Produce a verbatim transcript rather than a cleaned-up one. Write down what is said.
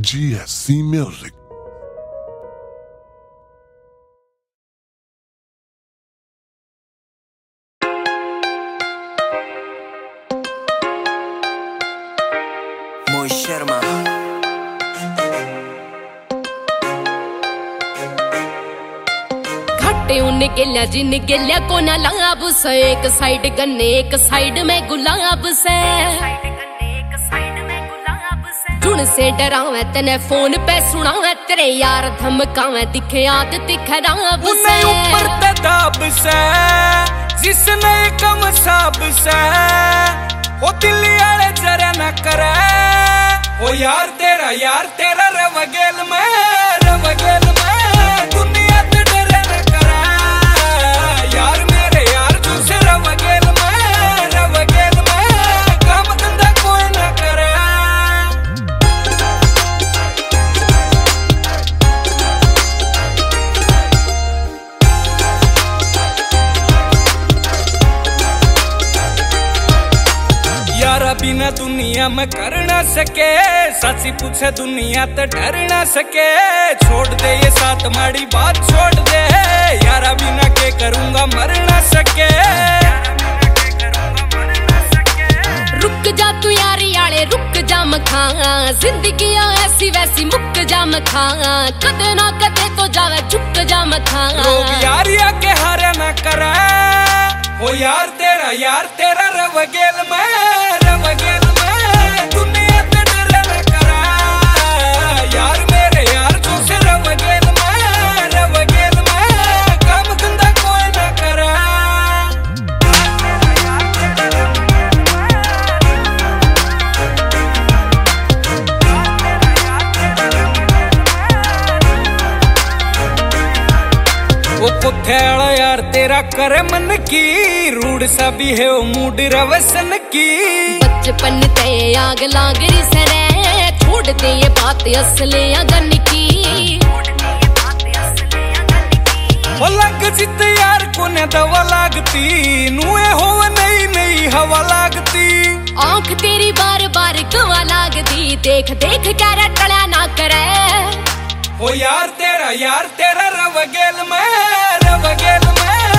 G S C Music. Moy Sharma. घाटे उन गेल्या जिन गेल्या कोना लाभ से, एक साइड गन्ने एक साइड में गुलाब से। जुन से डरावे तने फोन पे सुनावे, तेरे यार धमकावे दिखे आदत खराब से। ऊपर तदाब से जिसने कम साब से, ओ दिल्ली वाले जरा न करे। ओ यार तेरा यार तेरा रवगेल में रवगेल में दुनिया ते डरे न करे। यार मेरे यार तुझसे रवगेल में रवगेल में काम धंधा कोई न करे। यारा बिना दुनिया में कर ना सके, सच्ची पूछे दुनिया तो डर ना सके। छोड़ दे ये साथ माड़ी बात छोड़ दे, यारा बिना के करूंगा मर ना सके। रुक जा तू यारी आले रुक जा मखा, जिंदगी ऐसी वैसी मुक जा मखा। कदे ना कदे तो जावे झुक जा मखा। लोग यारिया के हारे ना करे। ओ यार तेरा यार तेरा रवगेल में रवगेल में दुनिया ते डरे न करे। यार मेरे यार तुझसे रवगेल में रवगेल में काम धंधा कोई न करे। वो कुत्थेड़ा यार तेरा करे मन की, रूड सा भी है वो मूड रवसन की। बचपन ते आग लाग रही सरे, छोड़ दे ये बात असले अगन की। वो लग जित यार को ने दवा लागती, नुए हो नहीं नहीं हवा लागती। आंख तेरी बार बार गवा लागती, देख देख कर टला ना करे। ओ यार तेरा यार तेरा रवगेल में रवगेल में